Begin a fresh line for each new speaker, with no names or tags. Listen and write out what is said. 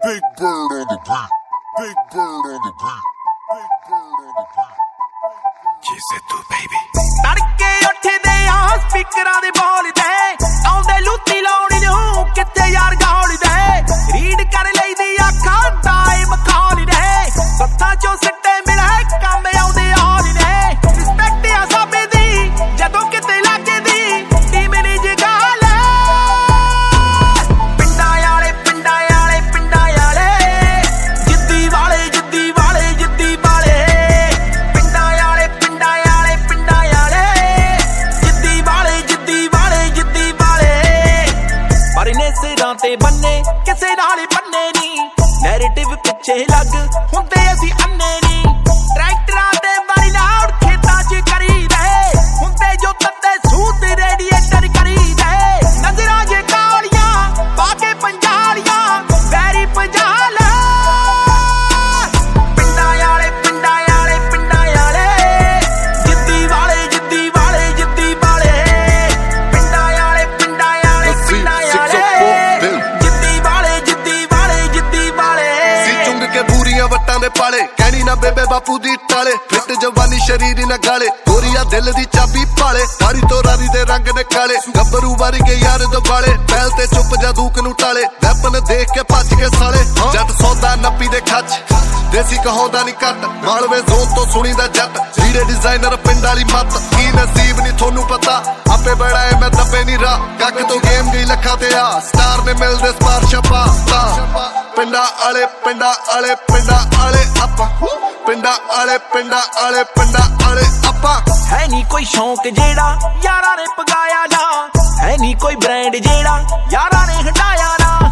Big Bird on the beat. Big Bird on the beat. Big Bird on the beat.
Jisse tu baby.
ਤੜਕੇ ਉੱਠਦੇ ਆ ਸਪੀਕਰਾਂ ਦੇ ਬੋਲਦੇ ਆਉਂਦੇ ਲੁੱਤੀ ਲਾਉਣੀ ਨੂੰ ਕਿੱਥੇ ਯਾਰ ਗਾਉਲਦੇ ਰੀਡ ਕਰ ਲਈਦੀ ਅੱਖਾਂ ਟਾਈਮ ਖਾਲੀ ਦੇ ਸੱਤਾਂ ਚੋਂ ਸਿੱਟੇ ਮਿਲੇ ਕੰਮ ਆਉਂਦੇ ਆਲੀ ਨੇ ਰਿਸਪੈਕਟ ਆ ਸਭ ਦੀ ਜਦੋਂ ਕਿਤੇ ਲੱਗਦੀ ਟੀਮ ਨਹੀਂ ਜਗਾਲ ਪਿੰਡਾਂ ਵਾਲੇ ਜਿੱਦੀ ਵਾਲੇ ਜਿੱਦੀ ਵਾਲੇ ਜਿੱਦੀ ਵਾਲੇ ਪਿੰਡਾਂ ਵਾਲੇ ਜਿੱਦੀ ਵਾਲੇ ਪਰ ਇਹਨੇ ਸਿਰਾਂ ਤੇ ਬੰਨੇ ਕਿਸੇ ਨਾਲ ਬੰਨੇ ਨਹੀਂ ਨੈਰੇਟਿਵ ਪਿੱਛੇ ਲੱਗ ਹੁੰਦੇ ਅਸੀਂ ਅੰਨੇ ਨਹੀਂ ਟਰੈਕਟਰਾਂ ਦੇ ਵਾਲੀ ਲਾਉਡ ਖੇਤਾਂ 'ਚ ਕਰੀਦੇ ਹੁੰਦੇ ਜੋ ਤੱਤੇ ਸੂਤ ਰੇਡੀਏਟਰ ਕਰੀਦੇ ਨਜ਼ਰਾਂ ਜੇ ਕਾਲੀਆਂ ਪਾ ਕੇ ਪੰਜਾਲੀਆਂ ਵੈਰੀ ਪੰਜਾਲ ਪਿੰਡਾਂ ਵਾਲੇ ਜਿੱਦੀ ਵਾਲੇ ਜਿੱਦੀ ਵਾਲੇ ਜਿੱਦੀ ਵਾਲੇ ਪਿੰਡਾਂ ਵਾਲੇ ਜਿੱਦੀ ਵਾਲੇ
ਸੀ ਚੁੰਗ ਕੇ ਬੂਰੀਆਂ ਵੱਟਾਂ ਦੇ ਪਾਲੇ ਕਹਿਣੀ ਨਾ ਬੇਬੇ ਬਾਪੂ ਦੀ ਟਾਲੇ ਫਿੱਟ ਜਵਾਨੀ ਸ਼ਰੀਰ ਨਾ ਗਾਲੇ ਗੋਰੀਆ ਦਿਲ ਦੀ ਚਾਬੀ ਪਾਲੇ ਰਾਰੀ ਤੋਂ ਰਾਰੀ ਦੇ ਰੰਗ ਨੇ ਕਾਲੇ ਗੱਭਰੂ ਵਾਰੀ ਕੇ ਯਾਰ ਦਵਾਲੇ ਪਹਿਲ ਤੇ ਚੁੱਪ ਜਾ ਦੂਕ ਨੂੰ ਟਾਲੇ ਵੈਪਨ ਦੇਖ ਕੇ ਭੱਜ ਕੇ ਸਾਲੇ ਜੱਟ ਸੌਦਾ ਨੱਪੀ ਦੇ ਖੱਚ ਦੇਸੀ ਕਹਾਉਂਦਾ ਨਹੀਂ ਘੱਟ ਮਾਲਵੇ ਜ਼ੋਨ ਤੋਂ ਸੁਣੀਦਾ ਜੱਟ ਲੀੜੇ ਡਿਜ਼ਾਈਨਰ ਪਿੰਡ ਵਾਲੀ ਮੱਤ ਕੀ ਨਸੀਬ ਨਹੀਂ ਤੁਹਾਨੂੰ ਪਤਾ ਆਪੇ ਬੜਾਏ ਮੈਂ ਦੱਬੇ ਨਹੀਂ ਰਾ ਕੱਕ ਤੋਂ ਗੇਮ ਗਈ ਲੱਖਾਂ ਤੇ ਆ ਸਟਾਰ ਨੇ ਮਿਲਦੇ ਸਪਾਰਸ਼ਾ ਪਾਸਤਾ ਪਿੰਡਾਂ ਵਾਲੇ ਆਪਾਂ ਪਿੰਡਾਂ ਵਾਲੇ ਆਪਾਂ
ਹੈ ਨਹੀਂ ਕੋਈ ਸ਼ੌਂਕ ਜਿਹੜਾ ਯਾਰਾਂ ਨੇ ਪਗਾਇਆ ਨਾ ਹੈ ਨਹੀਂ ਕੋਈ ਬ੍ਰਾਂਡ ਜਿਹੜਾ ਯਾਰਾਂ ਨੇ ਹਟਾਇਆ ਨਾ